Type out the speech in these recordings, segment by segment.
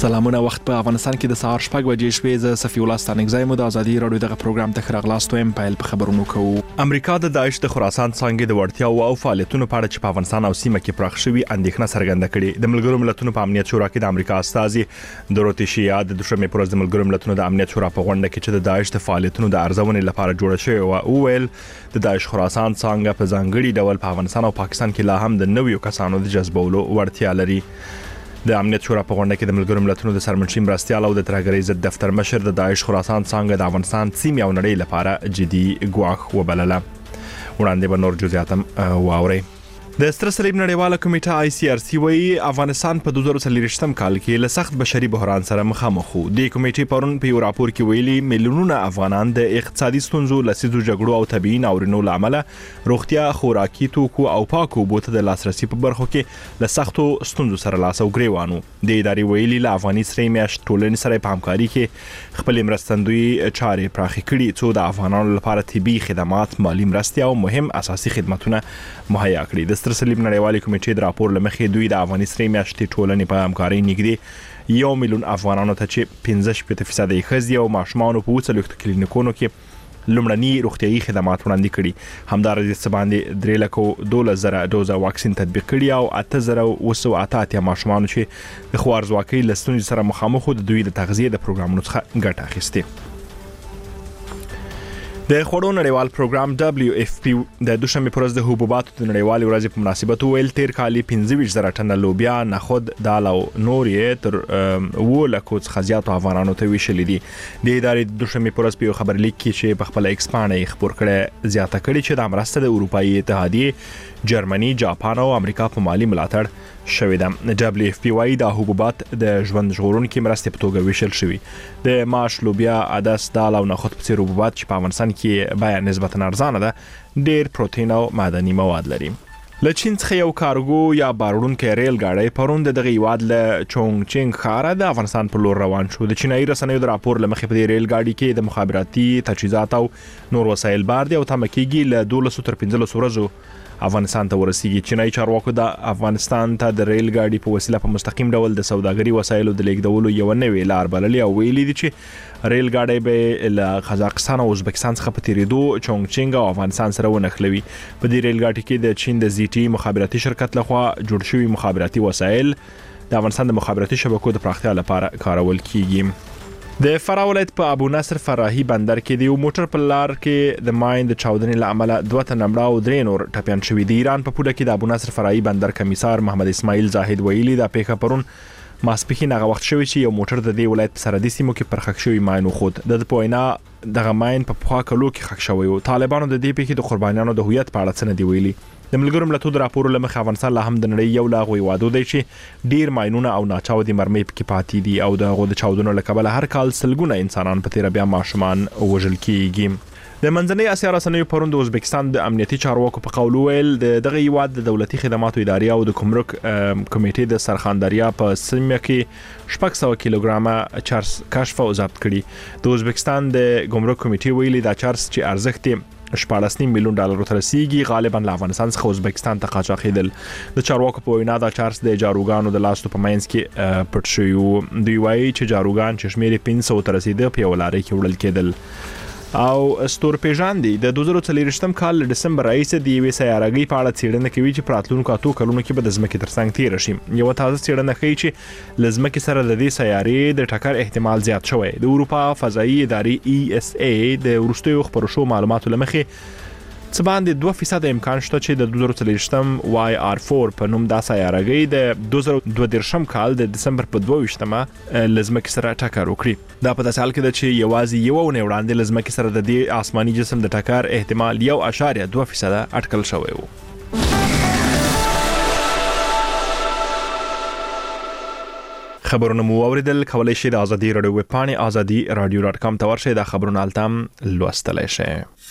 سلامونه. وخت په افغانستان کې د سهار 6 بجې شوې. زه صفي الله ستانکزی مو د ازادي رادیو دغه پروګرام ته خراغلاستو ام پایل په خبرونو کوو. امریکا د داعش د خراسان څنګه د وړتیا او فعالیتونو په اړه چې په افغانستان او سیمه کې پراخ شوی اندېښنه څرګنده کړې. د ملګرو ملتونو په امنیت شورا کې د امریکا استازي دروتی شیا د دوشنبه پر ورځ د ملګرو ملتونو د امنیت شورا په غونډه کې چې د داعش د فعالیتونو د ارزونې لپاره جوړه شوې او ویل د داعش خراسان څنګه په ځانګړي ډول په افغانستان او پاکستان کې لا هم د نویو کسانو د جذبولو وړتیا لري. د امنیت شورا په غونډه کې د ملګرو ملتونو د سرمنشي مرستيال او د ترهګرۍ ضد دفتر مشر د داعش خراسان څنګه د افغانستان سیمې او نړۍ لپاره جدي ګواښ وبلله. وړاندې به نور جزئیات واوري. د ستر صلیب نړیواله کمیټه ICRC وایي افغانستان په 2023م کال کې له سخت بشري بحران سره مخامخ و. د کمیټې پرون په یو راپور کې ویلي میلیونونه افغانان د اقتصادي ستونزو، لسیزو جګړو او طبيعي ناورینو لامل روغتیا، خوراکي توکو او پاکو بوته د لاسرسي په برخو کې له سختو ستونزو سره لاس او ګریوانو. د ادارې ویلي له افغاني سره میاشت ټولنې سره په همکاري کې خپل مرستندوی چارې پراخې کړي څو د افغانانو لپاره طبي خدمات، مالی مرستې او مهم اساسي خدماتونه مهیا کړي. د ستر صلیب نړیوالې کمیټې د راپور لمخې دوی د افغاني سره میاشتې ټولنې په همکاري نږدې 1 میلیون افغانانو ته چې 15% یې ښځې او ماشومان په 40 کلینیکونو کې لومړني روغتيایي خدمات وړاندې کړي. همدارنګه څه باندې 3,12,000 دوزه واکسین تطبیق کړي او 8,988 ماشومان چې د خوارزواکۍ لستونې سره مخامخ دي دوی د تغذیه د پروګرامونو څخه ګټه اخیسته. د خوړو نړیوال پروګرام WFP د دوشنبه پر ورځ د حبوباتو د نړیوالې ورځې په مناسبت ویل تیر کال 25,000 ټنه لوبیا، نخود، دال او نور یې تر 2 څخه زیات افغانانو ته ویشل دي. د ادارې د دوشنبه پر ورځ په خبر لیک کې چې په خپل ایکس باندې خبر کړي زیاته کړي چې د مرسته د اروپאי اتحادیه، جرمني، جاپان او امریکا په مالی ملاتړ شوې ده. WFP وايي د حبوبات د ژوند ژغورونکو مرستې په توګه ویشل شوی. د ماش، لوبیا، عدس، دال او نخود په څیر حبوبات چې په افغانستان کې بیا نسبتا ارزانه ده ډیر پروتین او معدني مواد لري. له چین څخه یو کارګو یا بارونکو ریل ګاډی پرون د دغه هیواد له چونګچینګ ښار د افغانستان په لور روان شو. د چینایي رسنیو د راپور لمخې په دې ریل ګاډي کې د مخابراتي تجهیزات او نور وسایل بار دي او تم کېږي له 12 تر 15 ورځو افغانستان ته ورسیږي. چینایي چارواکو د افغانستان ته د ریل ګاډي په وسیله په مستقیم ډول د سوداګري وسایلو د لیږدولو یو نوې لار بللې او ویلي دي چې ریل ګاډي به له قزاقستان او ازبکستان څخه په تیریدو چونګچینګ او افغانستان سره ونښلوي. په دې ریل ګاډي کې د چین د ZTE مخابراتي شرکت لخوا جوړ شوی مخابراتي وسایل د افغانستان د مخابراتي شبکو د پراختیا لپاره کارول کیږي. د فراه ولایت په ابو نصر فراهي بندر کې د یو موټر په لار کې د ماین د چاودنې لامل 2 تنه مړه او 3 نور ټپيان شوي دي. ایران په پوله کې د ابو نصر فراهي بندر کمیسار محمد اسماعیل زاهد ویلي د پیښه پرون ماسپخین هغه وخت شوی چې یو موټر د دې ولایت په سرحدي سیمو کې پرخښ شوی ماین خود د پوینا دغه ماین په پخوا کلو کې خښ شوی او طالبانو د دې پیښې د قربانیانو د هویت په اړه څه نه دی ویلي. د ملګرو ملتونو راپور لمخې افغانستان لا هم د نړۍ یو لا غوي وادو دی چې ډیر ماینونه او ناچاودي مرمۍ پکې پاتې دي او د غو د چاودنو لکبله هر کال سلګونه انسانان په تیر بیا ماشومان وژل کیږي. د منځنۍ اسیا رسنیو پرون د ازبکستان د امنیتي چارواکو په قول ویل دغه هیواد د دولتي خدماتو ادارې او د ګمرک کمیټې د سرخاندریا په سیمه کې 600 کیلوګرامه چارس کشف او ضبط کړي. د ازبکستان د ګمرک کمیټې ویلي دا چارس چې ارزښت 14 میلیون ډالر ته رسیدي غالبا له افغانستان څخه ازبکستان ته قاچاقیدل. د چارواکو په وینا دا چارس د جاروګانو د لاسو په مینس کې پټ شوی. دوی وایي چې جاروګان چې شمیر 500 ته رسیدي په ولاري کې وړل کېدل. او ستور پیژاندي د 2023م کال دسمبر رئیس د یوې سیارګۍ په اړه څېړنه کوي چې پراتلونکو 2 کلونو کې به د ځمکې ترڅنګ تیر شي. یو تازه څېړنه ښیي چې لزمکې سره د دې سیارې د ټکر احتمال زیات شوی. د اروپا فضایي ادارې ESA د وروستیو خبرو شو معلوماتو لمخې څه باندې 2% امکان شته چې د 2023م YR4 په نوم دا سیارګۍ د 2022م کال د دسمبر په 22مه لزمکې سره ټکر وکړي. دا په داسې حال کې ده چې یوازې یو ونه وړاندې لزمکې سره د دې آسماني جسم د ټکر احتمال 1.2% اټکل شوی و. خبرونه مو اوریدل. کولای شئ د ازادي رادیو ویب پاڼې azadi.radio.com ته ورشئ. د خبرونو التم لوستلای شئ.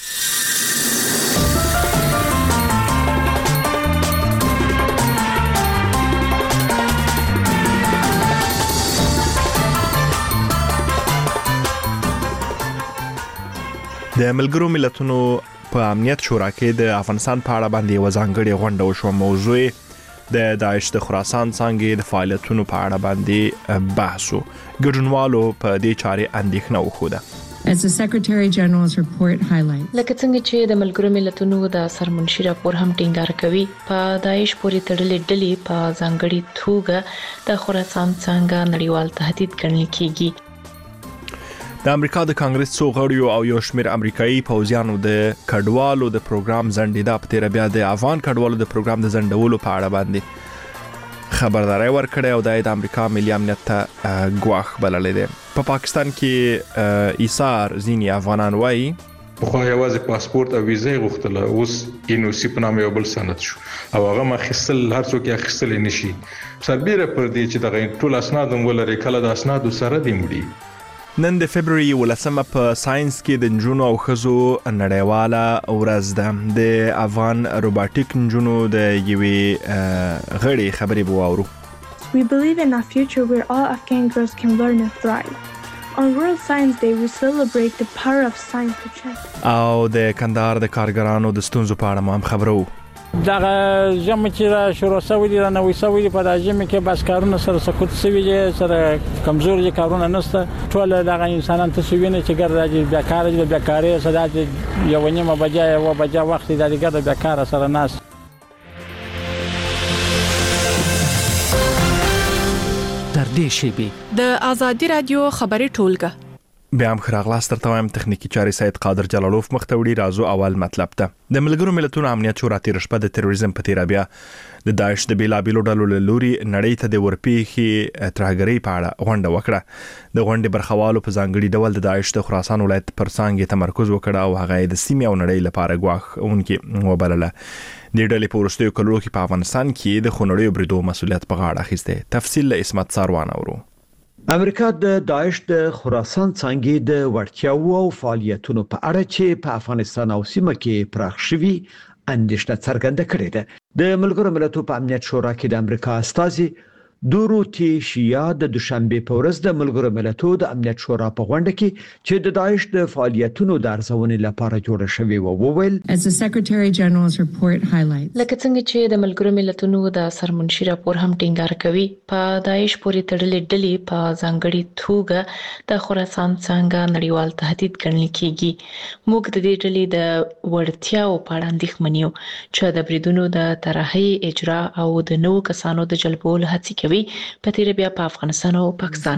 د ملګرو ملتونو په امنیت شورا کې د افغانستان په اړه باندې وزانګړي غونډه وشو. موضوع د داعش د خراسان څنګه د فعالیتونو په اړه باندې بحث ګډونوالو په دې چارې اندېښنه وښوده. As the Secretary General's report highlights, لکه څنګه چې د ملګرو ملتونو د سرمنشي راپور هم ټینګار کوي په داعش پورې تړلې ډلې په ځانګړي توګه د خراسان څنګه نړیوال تهدید ګڼل کیږي. د امریکا د کانګرس څو غړیو او یو شمېر امریکایي پوځیانو د کډوالو د پروګرام ځنډیدا په تیر بیا د افغان کډوالو د پروګرام د ځنډولو په اړه باندې خبرداري ورکړه او د امریکا ملي امنیت ته ګواښ بللې ده. په پاکستان کې ایثار ځینې افغانان وایي خو یوازې پاسپورت او ویزه غوښتله، اوس NOC په نامه یو بل سند شو او هغه مخصل هر څوک یې اخیستل نشي. سربېره پر دې چې دغه ټول اسناد ولري کله د اسنادو سره دی مړي. نن د فبرवरी 18 په ساينس کې د نجونو او ښځو نړیواله ورځ ده. د افغان روباټیک نجونو د یوې غړي خبرې بواورو. We believe in a future where all Afghan girls can learn and thrive. On World Science Day, we celebrate the power of science to change. او د کندهار د کارګرانو د ستونزو په اړه هم خبرو. دغه جمع چې شروع شوی دی نو وسوي په داجمه کې بس کارونه سره سکوت سوي دي، سره کمزوري کارونه نشته. ټول دغه انسانان ته سوي نه چې ګرځي بیکار دي، بیکاری صدات یو نیمه بجای او بجا وخت د دغه بیکار سره ناس. در دې شیبي د آزادي رادیو خبري ټولګه بیا هم خراغلاس تر توایم تخنیکی چاري سید قادر جلالوف مختوړي رازو اول مطلب ته د ملګرو ملتونو امنیت شورا تیر شپه د تروریزم په تیر بیا د داعش د بیلابیلو ډلو لوري نړۍ ته د ورپیخي ترهګری په اړه غونډه وکړه. د غونډې برخوالو په ځانګړي ډول د داعش د خراسان ولایت پر څنګه تمرکز وکړ او هغه د سیمې او نړۍ لپاره ګواښ اونکي وبلله. د ډلې په ورستیو کلو کې په افغانستان کې د خونړیو بریدو مسولیت په غاړه اخیسته. تفصیل له اسمت ساروان اورو. امریکا د داعش د خراسان څنګه د ورتیاو او فعالیتونو په اړه چې په افغانستان او سیمه کې پراخ شوي اندېښنه څرګنده کړې ده. د ملګرو ملتونو په امنیت شورا کې د امریکا استازي دوروتی شیا د دوشنبه په ورځ د ملګرو ملتونو د امنیت شورا په غونډه کې چې د داعش د فعالیتونو د ارزونې لپاره جوړه شوې و وویل. As the Secretary General's report highlights, لکه څنګه چې د ملګرو ملتونو د سرمنشي راپور هم ټینګار کوي په داعش پورې تړلې ډلې په ځانګړي توګه د خراسان څنګه نړیوال تهدید ګڼل کیږي. موږ د دې ډلې د ورتیاو په اړه اندېښمن یو چې د بریدونو د طرحې اجرا او د نوو کسانو د جلبولو هڅې کوي په تیر بیا په افغانستان او پاکستان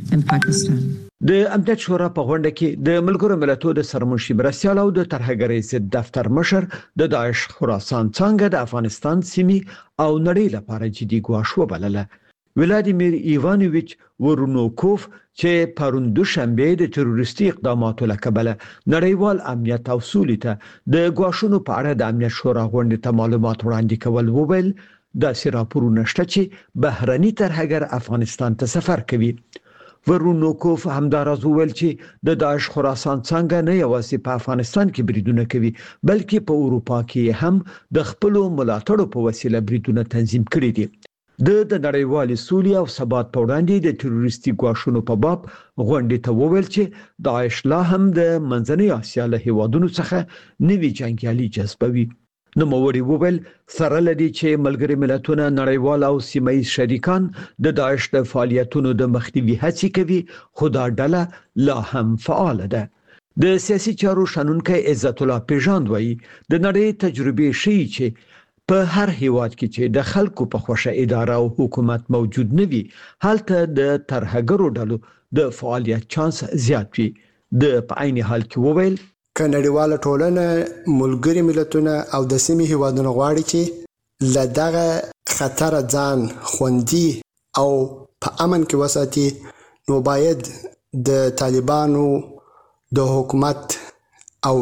کې. د امنیت شورا په غونډه کې د ملګرو ملتونو د سرمنشي مرستیال او د ترهګرۍ ضد دفتر مشر د داعش خراسان څنګه د افغانستان سیمې او نړۍ لپاره جدي ګواښ وبلله. ولادیمیر ایوانوویچ ورونوکوف چې پرون دوشنبه د تروریستي اقداماتو لکبله نړیوال امنیت او سولې ته د ګواښونو په اړه د امنیت شورا غونډې ته معلومات وړاندې کول وویل. د راپورونه شته چې بهرني ترهګر افغانستان ته سفر کوي. ورونوکوف همداراز وویل چې د داعش خراسان څنګه نه یوازې په افغانستان کې بریدونه کوي بلکې په اروپا کې هم د خپل ملاتړو په وسیله بریدونه تنظیم کړي دي. د نړیوال سولې او ثبات په وړاندې د تروریستي ګواښونو په باب غونډې ته وویل چې داعش لا هم د منځنۍ اسیا له هیوادونو څخه نوي جنگیالي جذبوي. نو موري وویل سره لدی چې ملګری ملتونه نړیوال او سیمایي شریکان د داعش د فعالیتونو د مخنیوي هڅې کوي خو دا ډله لا هم فعال ده. د سیاسي چارو شنونکي عزت الله پیژاند وایي د نړۍ تجربه شي چې په هر هیواد کې چې د خلکو په خوښه اداره او حکومت موجود نه وي هلته د ترهګرو ډلو د فعالیت چانس زیات وي. د په عین حال کې وویل که نړیواله ټولنه ملګری ملتونه او د سیمې هیوادونو غواړي چې له دغه خطر ځان خوندي او په امن کې وساتي نو باید د طالبانو د حکومت او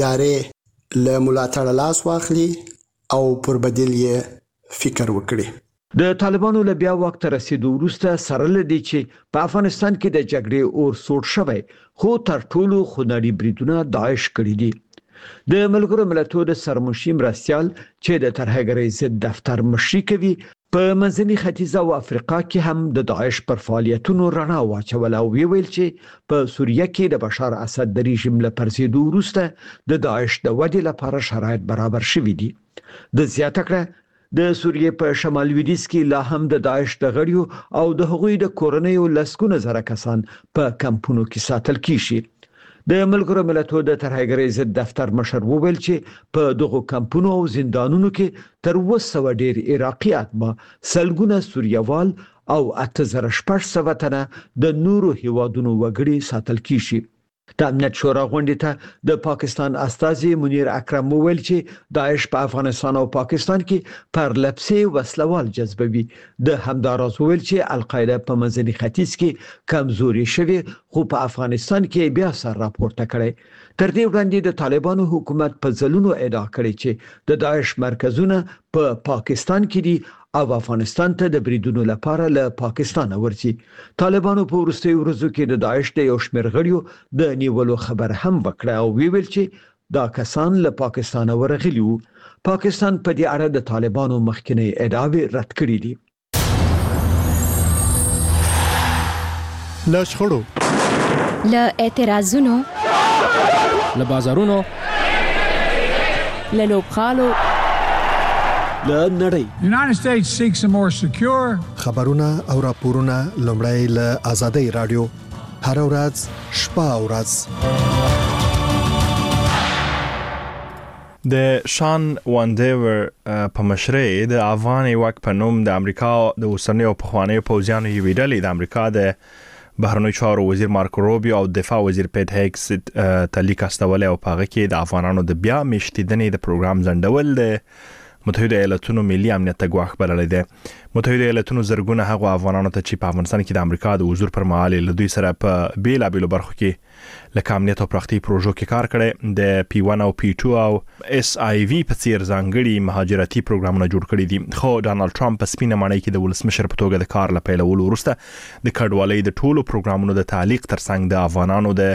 ادارې له ملاتړ لاس واخلي او پر بدیل یې فکر وکړي. د طالبانو له بیا وخت رسیدو وروسته سره لدی چې په افغانستان کې د جګړې اور سوړ شوی خو تر ټولو خونړي بریدونه داعش کړی دي. د ملګرو ملتونو د سرمنشي مرستیال چې د ترهګرۍ ضد دفتر مشري کوي په منځني ختیځ او افریقا کې هم د داعش پر فعالیتونو رڼا واچول او ویل چې په سوریه کې د بشار اسد د رژیم له پرځېدو وروسته د داعش د ودې لپاره شرایط برابر شوي دي. د زیاته کړه د سوریې په شمال لویدیځ کې لا هم د داعش د غړیو او د هغوی د کورنیو لسګونه زره کسان په کمپونو کې ساتل کیږي د ملګرو ملتونو د ترهګرۍ ضد دفتر مشر وویل چې په دغه کمپونو او زندانونو کې تر 200 ډیر عراقیات ما سلګونه سوریوال او 8600 تنه د نورو هیوادونو وګړي ساتل کیږي د امنیت شورا غونډې ته د پاکستان استازي منیر اکرم وویل چې داعش په افغانستان او پاکستان کې پر لپسې وسلوال جذبوي د همداراز وویل چې القاعده په منځني ختیځ کې کمزوري شوی خو په افغانستان کې بیا سر راپورته کړي تر دې وړاندې د طالبانو حکومت په ځلونو ادعا کړې چې د داعش مرکزونه په پاکستان کې دي او افغانستان ته د بریدونو لپاره له پاکستان ورځي طالبانو په وروستي ورځو کې د داعش د یو شمېر غړیو د نیولو خبر هم وکړ او ویل چې دا کسان له پاکستان ورغلي وو پاکستان په دې اړه د طالبانو مخکنی ادعاوې رد کړې دي له شخړو له اعتراضونو له بازارونو له لوبغالو له نړۍ United States seeks a more secure خبرونه او راپورونه لومړی له آزادۍ رادیو هر ورځ شپه او ورځ د شان واندیور په مشرۍ د افغان واک په نوم د امریکا د اوسنیو پخوانیو پوځیانو یوې ډلې د امریکا د بهرنیو چارو وزیر مارکو روبیو او دفاع وزیر پیټ هیګس تلیک استولې او پاغه کې د افغانانو د بیا میشتیدنې د پروګرام ځندول د متحده ایالاتونو ملي امنیت ته ګواښ بللی دی متحده ایالاتونو زرګونه هغه افغانانو ته چې په افغانستان کې د امریکا د حضور پر مهال له دوی سره په بیلابېلو برخو کې لکه امنیت او پراختي پروژو کې کار کړی د P1 او P2 او SIV په څیر ځانګړي مهاجرتي پروګرامونه جوړ کړي دي خو ډانلډ ټرمپ په سپینه ماڼۍ کې د ولسمشر په توګه د کار لپاره وروسته د کډوالۍ د ټولو پروګرامونو د تعلیق ترڅنګ د افغانانو د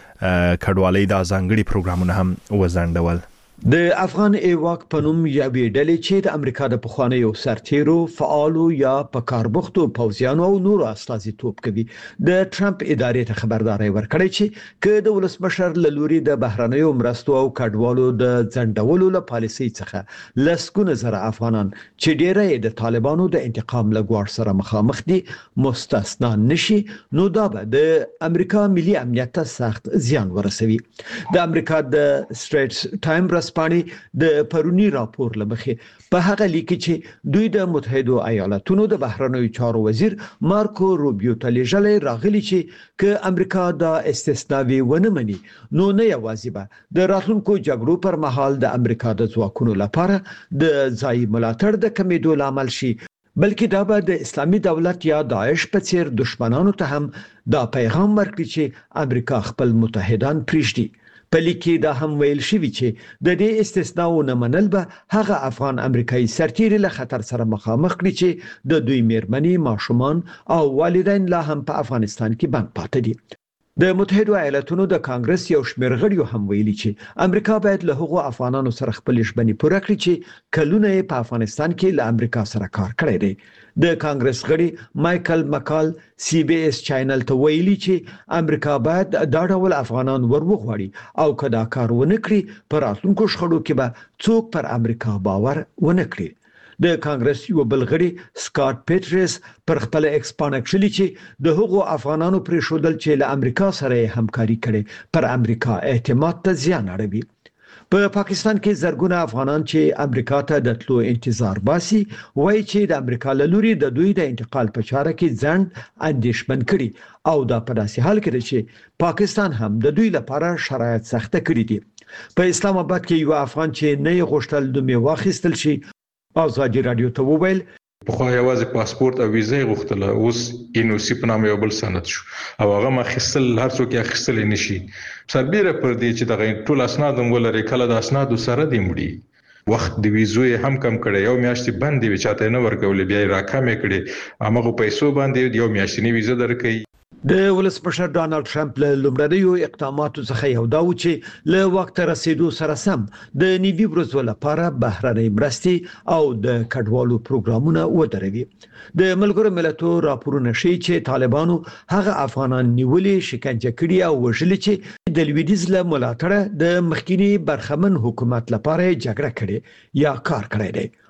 کډوالۍ د ځانګړي پروګرامونه هم وزندول د افغان ایواک په نوم یوې ډلې چې د امریکا د پخوانیو سرتیرو فعالو یا په کاربختو پوځیانو او نورو استازیتوب کوي د ټرمپ ادارې ته خبرداري ورکړې چې که د ولسمشر له لوري د بهرنیو مرستو او کډوالو د ځنډولو له پالیسۍ څخه لسګونه زره افغانان چې ډېری د طالبانو د انتقام له ګواښ سره مخامخ دي مستثنا نشي نو دا به د امریکا ملي امنیت ته سخت زیان ورسوي د امریکا د سټریټس ټایم پانی د پرونی راپور لمخې په هغه لیک چې دوی د متحده ایالاتونو د بهرنیو چارو وزیر مارکو روبیو ته لېږلي راغلي چې که امریکا د استثناوي ونه مني نو نه یوازې به د راتلونکو جګړو پر مهال د امریکا د ځواکونو لپاره د ځای ملاتړ د کمیدو لامل شي بلکې دا به د اسلامي دولت یا داعش په څیر دشمنانو ته هم دا پیغام ورکړي چې امریکا خپل متحدان پریږدي په لیکي دا هم ویل شوی چې د دې استثناء نه منل به هغه افغان امریکایي سرتیري له خطر سره مخامخ کړي چې د دوی میرمنې ماشومان او والدین لا هم په افغانستان کې بند پاتې دي د متحده ایالاتونو د کانګرس یو شمېر غړیو هم ویلي چې امریکا باید له هغو افغانانو سره خپل ژمنې پوره کړي چې کلونه په افغانستان کې له امریکا سره کار کړی دی د کانګرس غړي مایکل مکال CBS چینل ته ویلي چې امریکا باید دا ډول افغانان وروغواړي او کدا کار ونه کړي پر راتلونکو شخړو کې به څوک پر امریکا باور ونه کړي د کانګرس یو بلغړي سکاټ پیټرس پر خپل ایکسپانکشلی چې د هغو افغانانو پر شودل چې له امریکا سره همکاري کړي پر امریکا اعتماد ته زیان اړوي په پاکستان کې زرګونه افغانان چې امریکا ته د تلو انتظار باسي وایي چې د امریکا له لوري د دوی د انتقال په چاره کې ځند اندیشمن کړي او دا په داسې حال کې چې پاکستان هم د دوی لپاره شرایط سخته کړي دي په اسلام آباد کې یو افغان چې نه غوښتل د میوه اخیستل شي آزادی رادیو ته وویل په خو یوازې پاسپورت او ویزه غوښتله اوس NOC په نامه یو بل سند شو او هغه مخصل هر څوک اخیستل نشي سربېره پر دې چې دغه ټول اسناد ولري کله د اسناد سره دی مړي وخت د ویزوې هم کم کړي یو میاشتې باندې وچاته نه ورکول بیا راکمه کړي هغه پیسو باندې یو میاشتې ویزه درکې د ولسمشر ډانلډ ټرمپ له لومړنیو اقداماتو څخه یو دا و چې له وخت رسیدو سره سم د نیوي ورځو لپاره بهرنۍ مرستې او د کډوالو پروګرامونه ودروي د ملګرو ملتونو راپورونه ښیي چې طالبانو هغه افغانان نیولې شکنجه کړي او وژلي چې د لویدیځ له ملاتړه د مخکینی برخمن حکومت لپاره جګړه کړي یا کار کړی دی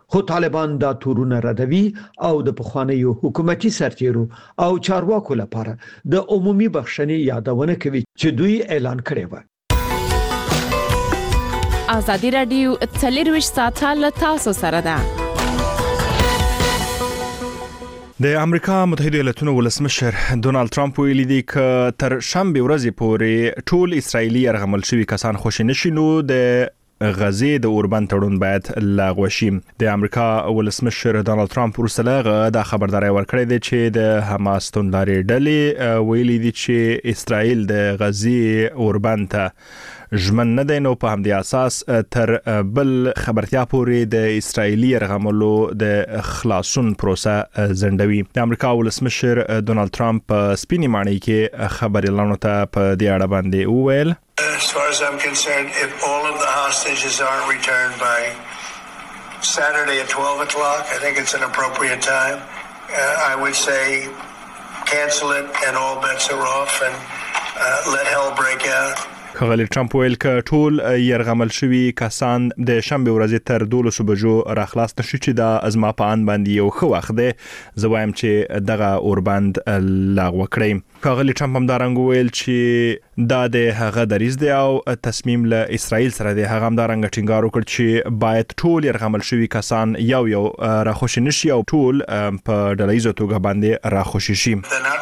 خو طالبان دا تورونه ردوي او د پخوانیو حکومتي سرتیرو او چارواکو لپاره د عمومي بخښنې یادونه کوي چې دوی اعلان کړی و. ازادي رادیو 24 ساعته له تاسو سره ده. د امریکا متحده ایالاتونو ولسمشر ډونالد ټرمپ ویلي دی چې تر شنبه ورځې پورې ټول اسرایلی يرغمل شوي کسان خوشی نشي نو د غزې د اوربند تړون باید لغوه شي. د امریکا ولسمشر ډونالد ټرمپ ورسره دا خبرداري ورکړې ده چې د حماس توندلاري ډلې ویلي دي چې اسرائیل د غزې اوربند ته ژمن نه دی نو په همدې اساس تر بل خبرتیا پورې د اسرایلی يرغملو د خلاصون پروسه زندوي. د امریکا ولسمشر ډونالد ټرمپ سپینې معنی کې خبرې لانو ته په دې اړه باندې وویل As far as I'm concerned, if all of the hostages aren't returned by Saturday at 12 o'clock, I think it's an appropriate time. I would say cancel it and all bets are off and let hell break out. خغلی ټرمپ ویل ک ټول يرغمل شوي کسان د شنبه ورځې تر 12 بجو راخلاص نشي چې دا ازما په ان باندې یو خو وخت دی زوایم چې دغه اوربند لغوه کړی. خغلی ټرمپ هم دا رنګ ویل چې دا د هغه دریز دی او تصمیم له اسرائیل سره دی. هغه هم دا رنګ ټینګار وکړ چې باید ټول يرغمل شوي کسان یو راخوش نشي او ټول په ډلهیزه توګه باندې راخوش شي.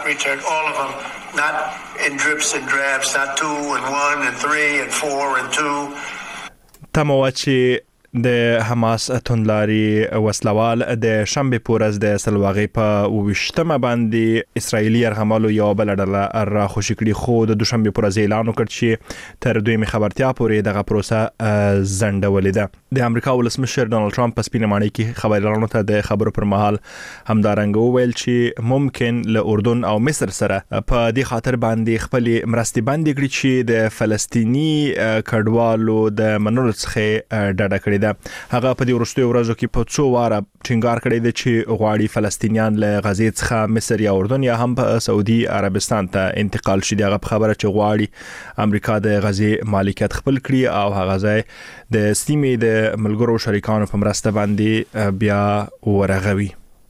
Not in drips and drabs, not 2 and 1 and 3 and 4 and 2. تمواچی د حماس توندلاري وسلوال د شنبه پورز د سلواغي په وشتمه باندې اسرایلی يرغملو یو بل ډله را خوشی کړي خو د دوشنبه پورز اعلان وکړ چې تر دوی خبرتیا پورې دغه پروسه زندولې ده. د امریکا ولسمشر ډونالد ټرمپ په سپینه معنی کې خبرلارونو ته د خبرو پر مهال همدارنګ وویل چې ممکن له اردن او مصر سره په دې خاطر باندې خپل مرستې باندې کړي چې د فلسطینی کډوالو د منلو څخه ډډه کړي. هغه په دې وروستیو ورځو کې په څو واره ټینګار کړی دی چې غواړي فلسطینیان له غزې څخه مصر یا اردن یا هم په سعودي عربستان ته انتقال شي. هغه خبره چې غواړي امریکا د غزې مالکیت خپل کړي او هغه ځای د سیمې د ملګرو شریکانو په مرسته باندې بیا ورغوي.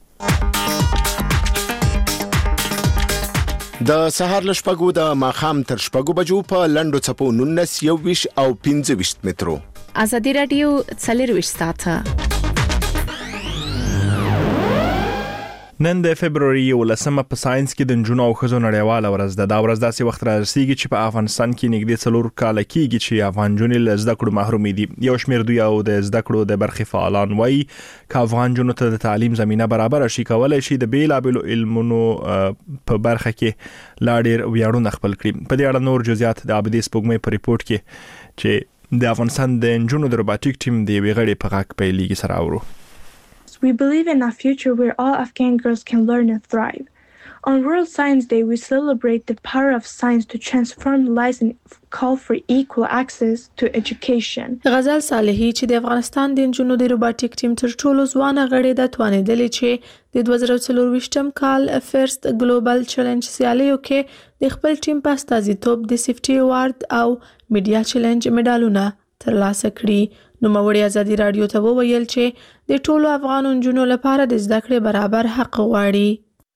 د سهار لشپګو د ماخام تر شپګو بجو په لندو چپو 19 21 او 25 مترو. ازادي رادیو 24 ساعته. نن د فبرवरी 11 په ساينس کې د جنونو او خزو نړیواله ورځ ده. دا ورځ داسې وخت راځي چې په افغانستان کې نږدې 4 کال کېږي چې افغان جنونو له زده کړو محروم دي. یو شمېر دوی او د زده کړو د برخې فعالان وایي چې افغان جنونو ته د تعلیم زمينه برابر شي کولای شي د بیلابل علمونو په برخه کې لا ډېر ویاړونه خپل کړي. په دې اړه نور جزئیات د عابدي سپوږمۍ په ریپورت کې چې د افغانستان د جنونو د روباټیک ټیم دی ویغړې په غاک پیلېږي سره اورو. We believe in a future where all Afghan girls can learn and thrive. On World Science Day, we celebrate the power of science to transform lives and call for equal access to education. غزل صالحی چې د افغانستان د جنونو د روباټیک ټیم تر ټولو ځوانه غړې ده توانېدلې چې د 2024 کال فرست ګلوبل چیلنج سیالیو کې د خپل ټیم په استازیتوب د سیفټي ایوارډ او میډیا چیلنج میډالونه ترلاسه کړي. نو موري ازادي رادیو ته وویل چې د ټولو افغان جنونو لپاره د زده کړې برابر حق غواړي.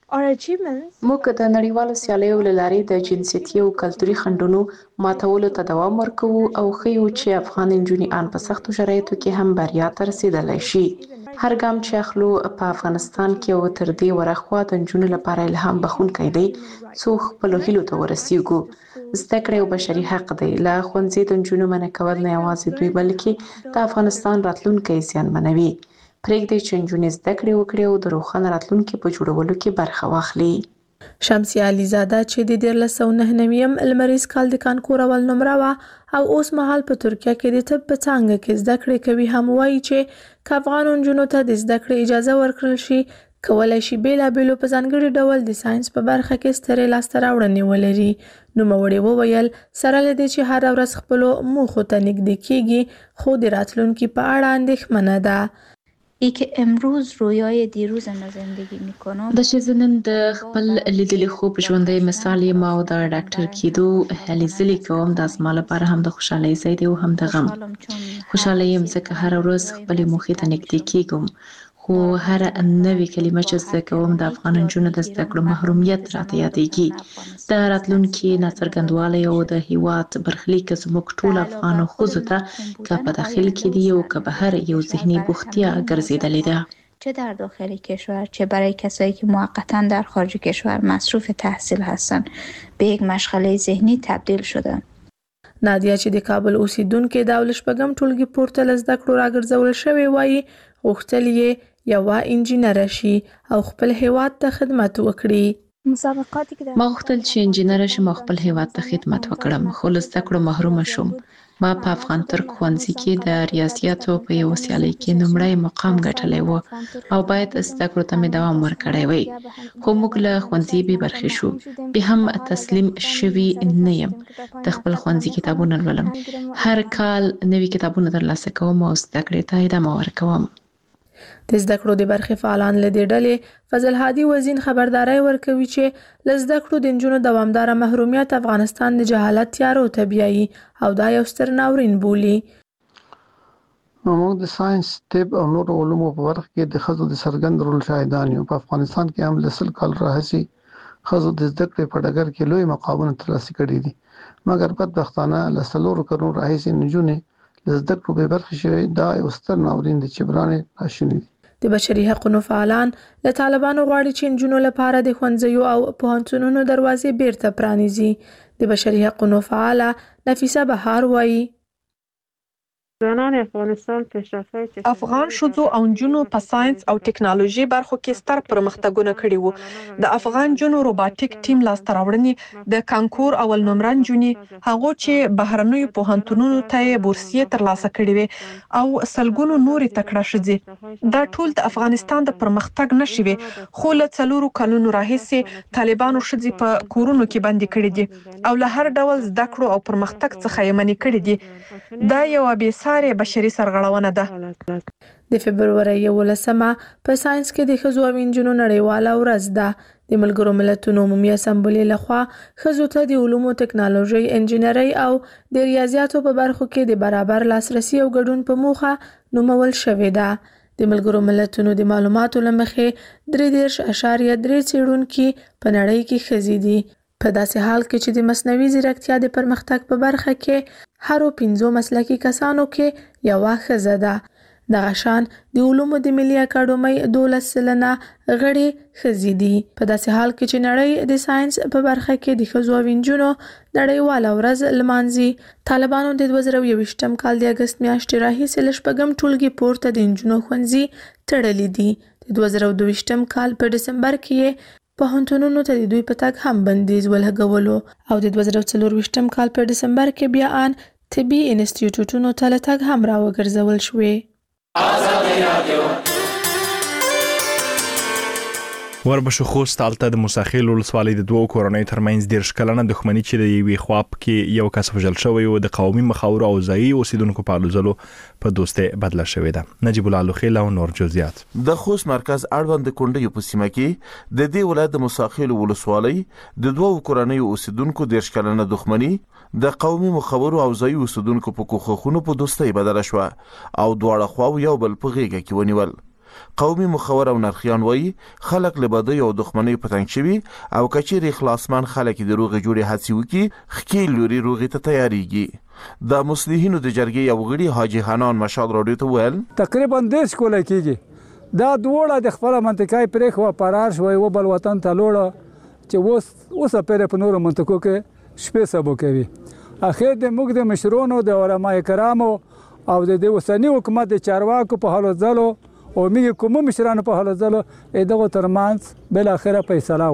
موږ د نړیوالو سیالیو له لارې د جنسیتي او کلتوري خنډونو ماتولو ته دوام ورکوو او ښیو چې افغان نجونې ان په سختو شرایطو کې هم بریا ته رسیدلی شي. هر ګام چې اخلو په افغانستان کې او تر دې ورخوا د نجونو لپاره الهام بخښونکی دی څو خپلو هیلو ته ورسیږو. زده کړه یو بشري حق دی. له ښوونځي د نجونو منع کول نه یوازې دوی بلکې د افغانستان راتلونکی زیانمنوي. پرېږدي چې نجونې زده کړې وکړي او د روښانه راتلونکي په جوړولو کې برخه واخلي. شمسیه علیزاده چې د 1999 لمریز کال د کانکور اول نمره وه او اوس مهال په ترکیه کې د طب په څانګه کې زده کړې کوي هم وایي چې که افغان نجونو ته د زده کړې اجازه ورکړل شي کولای شي بیلابېلو په ځانګړي ډول د ساينس په برخه کې سترې لاسته راوړنې ولري. نوموړي وویل سره له دې چې هر ورځ خپلو موخو ته نږدې کېږي خو د راتلونکي په اړه اندېښمنه ده. ای که امروز رویای دیروز ما زندگی میکنم. د شزنن د خپل لیدلې خوب ژوندۍ مثال یم او د ډاکټر کېدو هلې ځلې کوم د زما لپاره هم د خوشحالۍ ځای دی او هم د غم. خوشاله یم ځکه هر ورځ خپلې موخې ته نږدې کېږم، خو هر نوې کلمه چې زده کوم د افغان نجونو د زده کړو محرومیت راته یادېږي. د راتلونکي ناڅرګندوالی او د هیواد برخلیک زموږ ټول افغانو ښځو ته که په داخل کې دی او که بهر یو ذهني بوختیا ګرځېدلې ده. چه در داخل کشور چه برای کسایی که موقتا در خارج کشور مصروف تحصیل هستند به یک مشغله ذهنی تبدیل شده. نادیا چې د کابل اوسیدونکې د ولشپږم ټولګي پورته له زده کړو راګرځول شوې وایي غوښتل یې یوه انجینره شي او خپل هیواد ته خدمت وکړي. ما غوښتل چې انجینره شم او خپل هیواد ته خدمت وکړم، خو له زده کړو محرومه شوم. ما په افغان ترک ښوونځي کې د ریاضیاتو په یو سیالۍ کې لومړی مقام ګټلی و او باید زده کړو ته مې دوام ورکړی وی، خو موږ له ښوونځي بې برخې شو. بیا هم تسلیم شوي نه یم. د خپل ښوونځي کتابونه لولم، هر کال نوي کتابونه ترلاسه کوم او زده کړې ته ادامه ورکوم. د زده کړو د برخې فعالان له دې ډلې فضل هادي وزین خبرداری ورکوي چې له زده کړو د نجونو دوامداره محرومیت افغانستان د جهالت تیارو ته بیایي او دا یو ستر ناورین بولي. موږ د ساينس، طب او نور علومو په برخه کې د ښځو د څرګند رول شاهدان یو. په افغانستان کې هم له 100 کال راهیسې ښځو د زده کړې په ډګر کې لوی مقامونه ترلاسه کړي دي، مګر بدبختانه له 4 کلونو راهیسې نجونې له زده کړو بې برخې شوې. دا یو ستر ناورین دی چې برانې ناشونی دي. د بشري حقوقو فعالان له طالبانو غواړي چې نجونو لپاره د ښوونځیو او پوهنتونونو دروازې بیرته پرانیزي. د بشري حقوقو فعاله نفیسه بهار وایي افغان ښځو او نجونو په ساينس او ټکنالوژي برخو کې ستر پرمختګونه کړي وو. د افغان جنو روباټیک ټیم لاسته راوړنې د کانکور اول نمره نجونې هغه چې بهرنیو پوهنتونونو ته بورسیه ترلاسه کړي وي او سلګونو نورې تکړه ښځې، دا ټول د افغانستان د پرمختګ نښې وي. خو له 4 کلونو راهیسې طالبانو ښځې په کورونو کې بندي کړي دي او له هر ډول زده کړو او پرمختګ څخه یې منع کړي دي. دا یو بېسارې بشري سرغړونه ده. د فبرورۍ 11 په ساينس کې د ښځو او نجونو نړیواله ورځ ده. د ملګرو ملتونو عمومي اسامبلې لخوا ښځو ته د علومو، ټکنالوژي، انجینرۍ او د ریاضیاتو په برخو کې د برابر لاسرسي او ګډون په موخه نومول شوې ده. د ملګرو ملتونو د معلوماتو له مخې 33.3 څېړونکي په نړۍ کې ښځې دي، په داسې حال کې چې د مصنوعي ځیرکتیا د پرمختګ په برخه کې هرو 5 مسلکي کسانو کې یوه ښځه ده. دغه شان د علومو د ملي اکاډمۍ 12% غړي ښځې دي. په داسې حال کې چې نړۍ د ساينس په برخه کې د ښځو او نجونو نړیواله ورځ لمانځي. طالبانو د 2021 کال د اګست میاشتې راهیسې له 4 ټولګي پورته د نجونو ښوونځي تړلي دي. د 2022 کال په ډسمبر کې پوهنتونونو ته د دوی په تګ هم بندیز ولګولو او د 2024 کال په ډسمبر کې بیا ان طبي انسټیټیوټونو ته له تګ هم راوګرځول شوې. وربشو خوست هلته د موساخیل ولسوالۍ د دوو کورنۍ ترمنځ 10 کلنه دښمني چې د یوې خوا کې یو کس وژل شوی او د قومي مخاورو او ځایي اوسیدونکو په لوزلو په دوستۍ بدله شوې ده. نجیب الله لوخیل او نور جزئیات. د خوست مرکز اړوند کونډې په سیمه کې د دې ولایت د موساخیل ولسوالۍ د دوو کورنۍ اوسیدونکو 10 کلنه دښمني د قومي مخاورو او ځایي اوسیدونکو په کوخخونو په دوستۍ بدله شو او دواړه خواو یو بل په غیږ کې ونیول. قومي مخاور او نرخیان وایي خلک له بدۍ او دښمنۍ په تنګ شوي او کچېرې خلاصمان خلک د روغې جوړې هڅې وکړي ښکیل لوري روغې ته تیاریږي. د مصلحینو د جرګې یو غړي حاجي حنان مشال راډیو ته ویل تقریبا 10 کولای کېږي دا دوړه د خپل منطقې پرې خو پرار شوی و بل وطن ته لوړه چې اوس پرې په نورو منطقو کې شپې سبو کوي. اخر د موږ د مشرونو د علماء کرامو او د اوسنی حکومت د چارواکو په حالو ځلو او موږ کوم مشرانو په حالو ځلو دغه ترمنځ بل اخره فیصله وشو.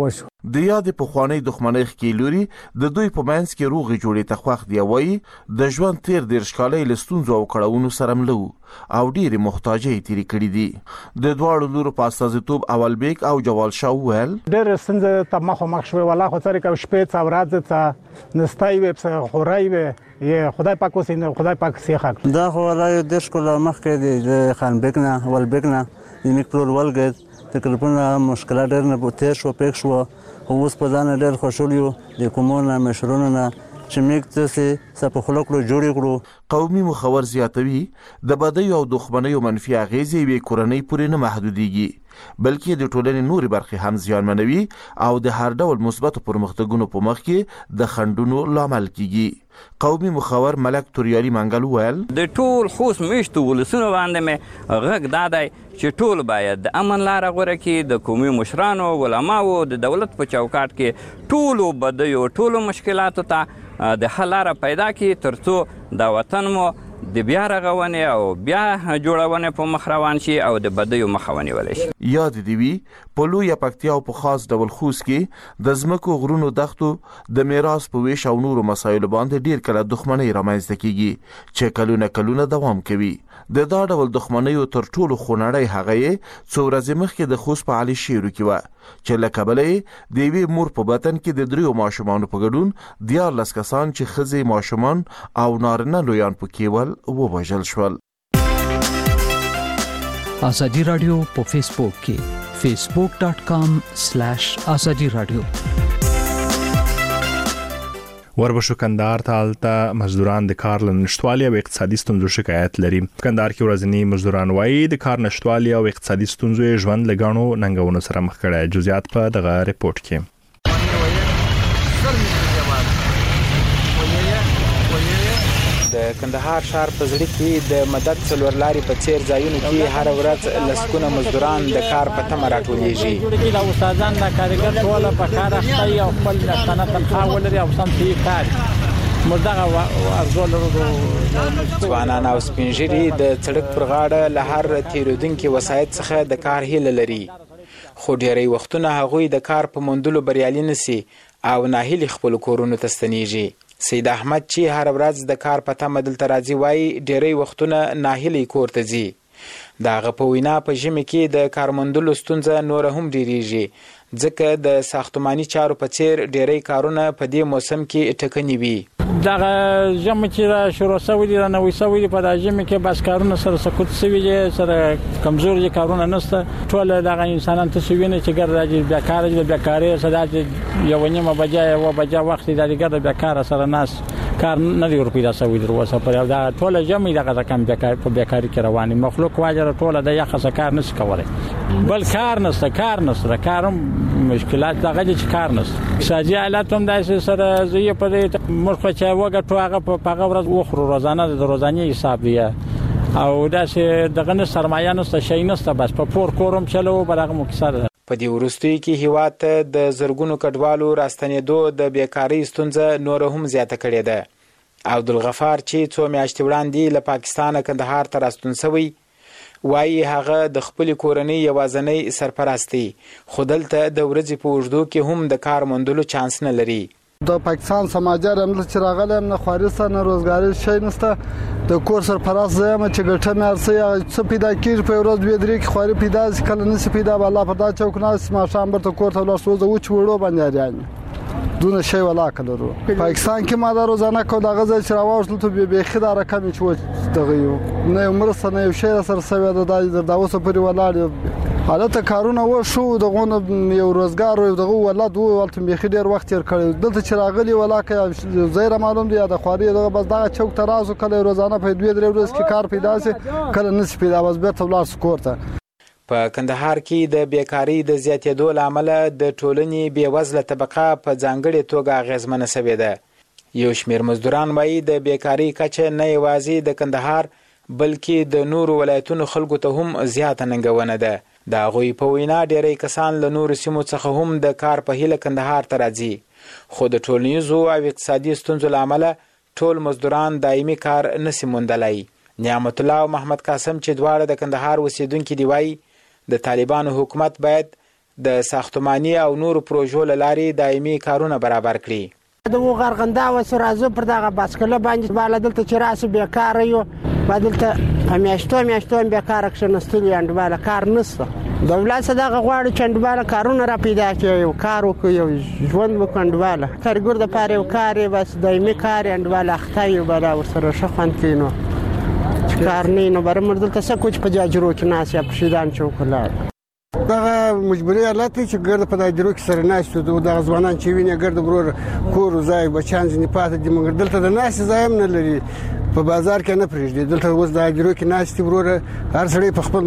د یاد پخوانی دښمنۍ ښکیلوري د دوی په منځ کې روغې جوړې ته خوښ دی وایي د ژوند تیر 13 کاله له ستونزو او کړاوونو سره ملو او ډېرې محتاجۍ تیرې کړې دي. د دواړو لورو په استازیتوب اولبیک او جوال شاه وویل ډېرې ستونزې ته مخامخ شوې ولا خو څرې که شپې څه ورځې څه نستی وې پسې خورۍ وې یې خدای پاک اوسې خدای پاک سیخه کړو. دا خو ولا یو 10 کاله مخکې دی د خانبیک نه اولبیک نه زموږ پلور ولګېد تقریبا مشکلات ډېر نه تېر شو پېښ شو خو اوس په ځان ډېر خوشحال یو د کومو نه مشرونو نه چې موږ څه څه په خوله کړو جوړې کړو. قومي مخور زیاتوي د بدیو او دښمنیو منفي اغیزې یوې کورنۍ پورې نه محدودېږي بلکې د ټولنې نورې برخې هم زیانمنوي او د هر ډول مثبتو پرمختګونو په مخ کې د خنډونو لامل کیږي. قومي مخور ملک توریالي منګل وویل د ټول خوست میشتو ولسونو باندې مې غږ دا دی چې ټول باید د امن لاره غوره کړي. د قومي مشرانو علماو د دولت په چوکاټ کې ټولو بدیو ټولو مشکلاتو ته د حل لاره پیدا کړي ترڅو دا وطن مو د بیا رغونې او بیا جوړونې په مخ روان شي او د بدیو مخه ونیولی شي. یاد دې وي په لویه پکتیا او په خاص ډول خوست کې د ځمکو غرونو دښتو د میراث په ویش او نورو مسایلو باندې ډېر کله دښمنۍ رامنځته کیږي چې کلونه دوام کوي. د دا ډول دښمنیو تر ټولو خونړۍ هغه یې څو ورځې مخکې د خوست په علي شیرو کې وه چې له کبله یې د یوې مور په بطن کې د 3 ماشومانو په ګډون 14 کسان چې ښځې ماشومان او نارینه لویان پکې ول ووژل شول. ازادي رادیو په فیسبوک کې facebook.com/azadi radio. وربشو کندهار ته الته مزدوران د کار لنشتوالي او اقتصادي ستونزو شکایت لري. کندهار کې ورځنی مزدوران وایي د کار نشتوالي او اقتصادي ستونزو ژوند لګانو ننګونو سره مخ کړي. جزئیات په دغه ریپورت کې. د کندهار ښار په زړه کې د مدد څلور لارې په څیر ځایونو کې هر ورځ لسکونه مزدوران د کار په تمه راټولېږي. د استادان د کارګر ټول په کار اخته او خپل نښانه تنخواه ولري او سم فی کار مردغه ارزول ځوانان او سپینږیري د سړک پر غاړه له هر تیرودونکو وسایط څخه د کار هیله لري خو ډېری وختونه هغوی د کار په موندلو بریالي نشي او ناهیلي خپل کورونو ته ستنېږي. سید احمد چې هر ورځ د کار په تمه دلته راځي وایي ډېری وختونه ناهیلي کور ته ځي. د هغه په وینا په ژمي کې د کار موندلو ستونزه نوره هم ډېریږي ځکه د ساختماني چارو په څیر ډېری کارونه په دې موسم کې ټکني وي. دغه ژمي چې شروع شوي دي نوې شوي دي په دغه ژمي کې بس کارونه سره سقوط شوي دي سره کمزوري کارونه نشته. ټول دغه انسانان ته شوینه چې ګرځي بیکاره دي بیکاري سره یو نیمه بجای و بجا وخت د ګرځي بیکاره سره ناس کار نه دی ورپیدا شوی در وسه پر دا ټول ژمي دغه کم بیکار په بیکاری کې رواني مخلوق واجر ټول د یخ کار نشي کولای بل کار نشته کارم مشکلات دغه چې کار نشته. ساجي حالت هم د سره زوی په مرخه چې وګټو هغه په ورځ وخورو روزانه د روزاني حساب دی او دا چې دغه سرمایه نشته شي نشته بس په پور کورم چلو برغه مکسر. په دې وروستیو کې هیواد ته د زرګونو کډوالو راستنېدو د بیکارۍ ستونزه نور هم زیاته کړې ده. عبدالغفار چې څو میاشتې وړاندې له پاکستانه کندهار ته راستون شوی وایي هغه د خپل کورنۍ یوازنۍ سرپرست دی خو دلته د ورځې په اوږدو کې هم د کار موندلو چانس نه لري. د پاکستان سماجر هم چې راغلم نه خوارسته نه روزګاری شي نشته د کور سرپرست زم چې ګټه مې ارسي څه پیدا کیږي په ورځ دوه درې کې خواري پیدا ځي کله نشي پیدا الله په دا چوک ناس ما شام برته کور ته لاس وځو چې وړو باندې راځي دونه شی ولا کلرو. پاکستان کې ما دا روزانه کو د غزل چې راوښتل ته به خدای رقم چې دغه یو نه عمر سره یو شی سره سوي د داوسه پرې ولاړ حالت کارونه و شو دغه یو روزګار او دغه ولادت ولته به ډیر وخت تیر کړی دلته چې راغلی ولاکه زیره معلوم دی د خواري دغه بس دا چوک ترازو کله روزانه په 2-3 ورځې کې کار پیدا سي کله نس پیدا بس به تولار سکورته. په کندهار کې د بیکاری د زیاتېدو لامل د ټولنې بیوزله طبقه په ځانګړې توګه اغیزمنه شوې ده. یو شمېر مزدوران وایي د بیکاری کچه نه یوازې د کندهار بلکې د نورو ولایتونو خلکو ته هم زیاته ننګونه ده. د هغوی په وینا ډېری کسان له نورو سیمو څخه هم د کار په هیله کندهار ته راځي خو د ټولنیزو او اقتصادي ستونزو له امله ټول مزدوران دایمي کار نشي موندلی. نعمت الله او محمد قاسم چې دواړه د کندهار اوسیدونکي دي وایي د طالبانو حکومت باید د ساختماني او نورو پروژو له لارې دایمي کارونه برابر کړي. د غرغنده و سرازو پر دغه باسکله باندې بالا دلته چې راسي بیکار یو بدلته همیاشتو بیکار کښنستلی انډواله کار نشته. دولت صدقه غواړي چې انډواله کارونه را پیدا کړي، یو کار وکړي، یو ژوند وکړي. انډواله کارګر د پاره یو کار بس دایمي کار انډواله اخته یو بلا ورسره شخوند کینو کار نه نو برمر دلته څه کوچ په جاجرو کې ناس یا په شیدان چوکلار دغه مجبوري حالت چې ګرد په دایرو کې سره ناشته د ځوانان چې ویني ګرد برور کور ځای بچان ځنی پاتې دي مګر دلته د ناس ځای هم نه لري په بازار کې نه پریږدي. دلته اوس د دایرو کې ناشته برور هر سړی په خپل